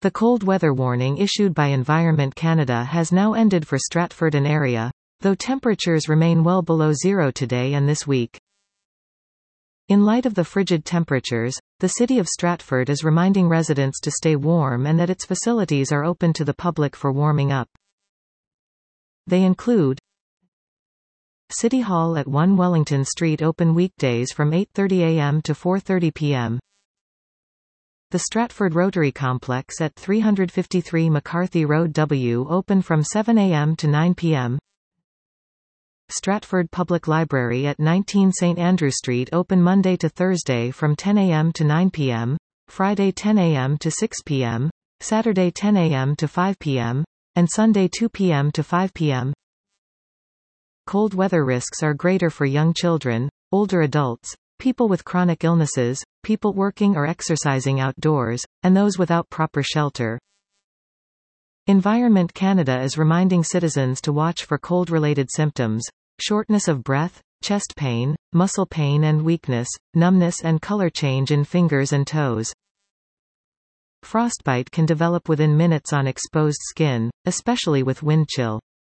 The cold weather warning issued by Environment Canada has now ended for Stratford and area, though temperatures remain well below zero today and this week. In light of the frigid temperatures, the City of Stratford is reminding residents to stay warm and that its facilities are open to the public for warming up. They include City Hall at 1 Wellington Street open weekdays from 8:30 a.m. to 4:30 p.m. The Stratford Rotary Complex at 353 McCarthy Road W open from 7 a.m. to 9 p.m. Stratford Public Library at 19 St Andrew Street open Monday to Thursday from 10 a.m. to 9 p.m., Friday 10 a.m. to 6 p.m., Saturday 10 a.m. to 5 p.m., and Sunday 2 p.m. to 5 p.m. Cold weather risks are greater for young children, older adults, people with chronic illnesses, people working or exercising outdoors, and those without proper shelter. Environment Canada is reminding citizens to watch for cold-related symptoms: shortness of breath, chest pain, muscle pain and weakness, numbness and color change in fingers and toes. Frostbite can develop within minutes on exposed skin, especially with wind chill.